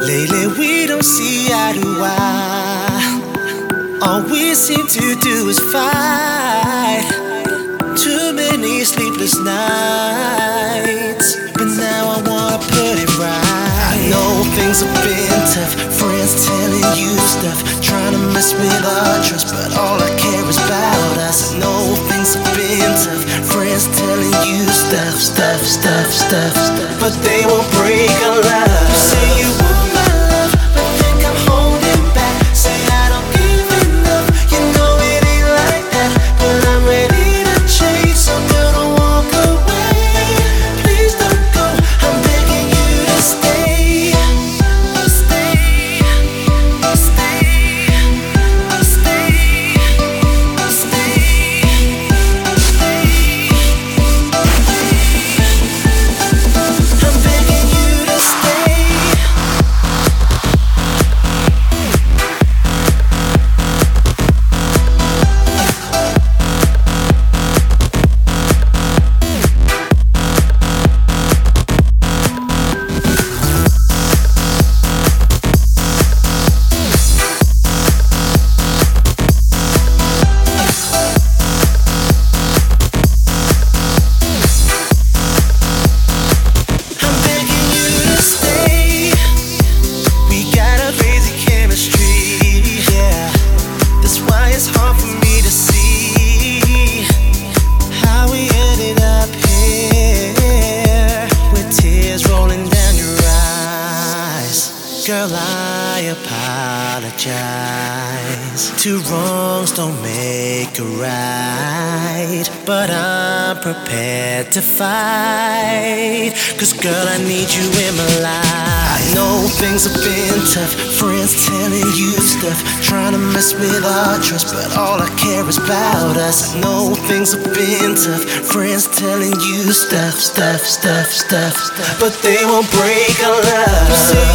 Lately we don't see eye to eye. All we seem to do is fight. Too many sleepless nights, but now I wanna put it right. I know things have been tough, friends telling you stuff, trying to mess with our trust, but all I care is about us. I know things have been tough, friends telling you stuff, but they won't break our love. You say you want my love, but think I'm holding back. Say I don't give enough, you know it ain't like that, but I'm ready to change, so I'm gonna walk away. Please don't go, I'm begging you to stay. Stay, stay, stay, I'm begging you to stay. I'm begging you to stay. We got a crazy chemistry, yeah. That's why it's hard for me to see how we ended up here, with tears rolling down your eyes. Girl, I apologize. Two wrongs don't make a right, but I'm prepared to fight. 'Cause girl, I need you in my life. I know things have been tough, friends telling you stuff, trying to mess with our trust, but all I care is about us. I know things have been tough, friends telling you stuff, but they won't break our love. You say